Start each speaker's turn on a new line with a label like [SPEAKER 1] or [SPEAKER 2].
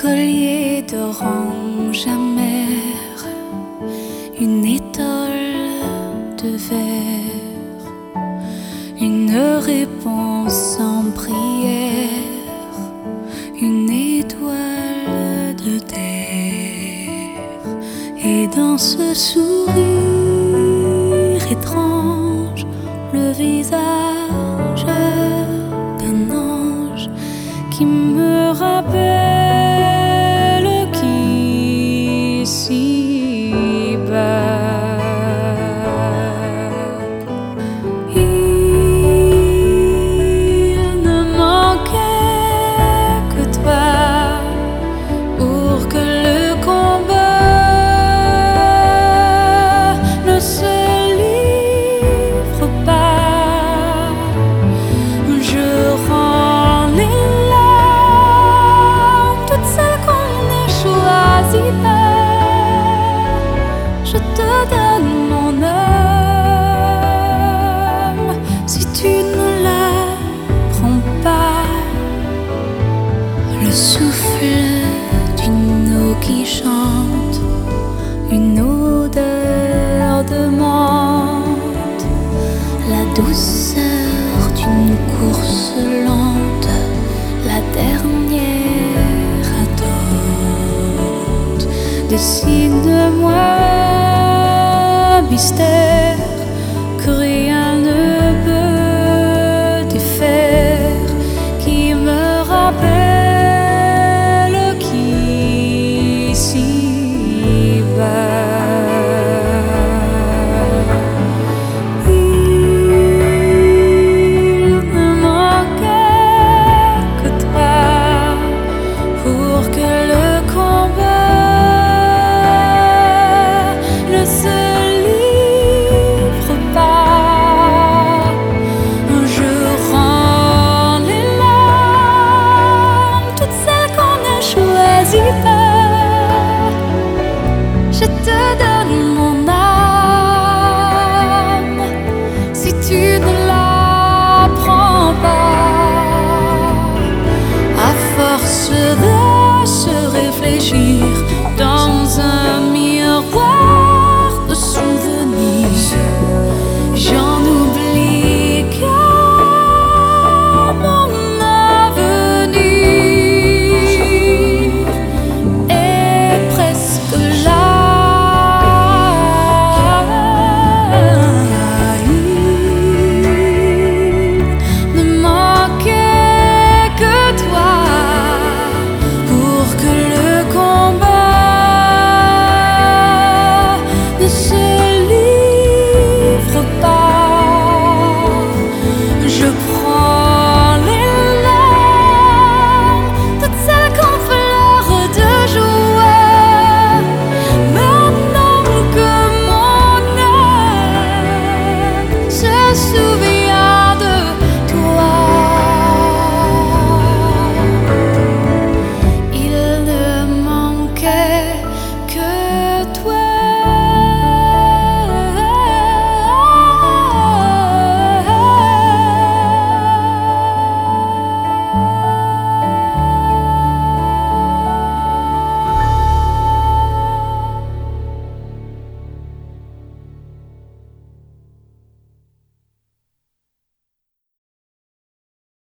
[SPEAKER 1] collier d'orange amère, une étole de verre, une réponse en prière, une étoile de terre. Et dans ce sourire étrange, le visage d'un ange qui me rappelle qu'ici-bas il ne manquait que toi pour que le combat ne se livre pas. Je rends les larmes, toutes celles qu'on ne choisit pas. Je te donne mon âme si tu ne la prends pas. Le souffle d'une eau qui chante, une odeur de menthe, la douceur d'une course lente, la dernière attente. Décide-moi, mystère.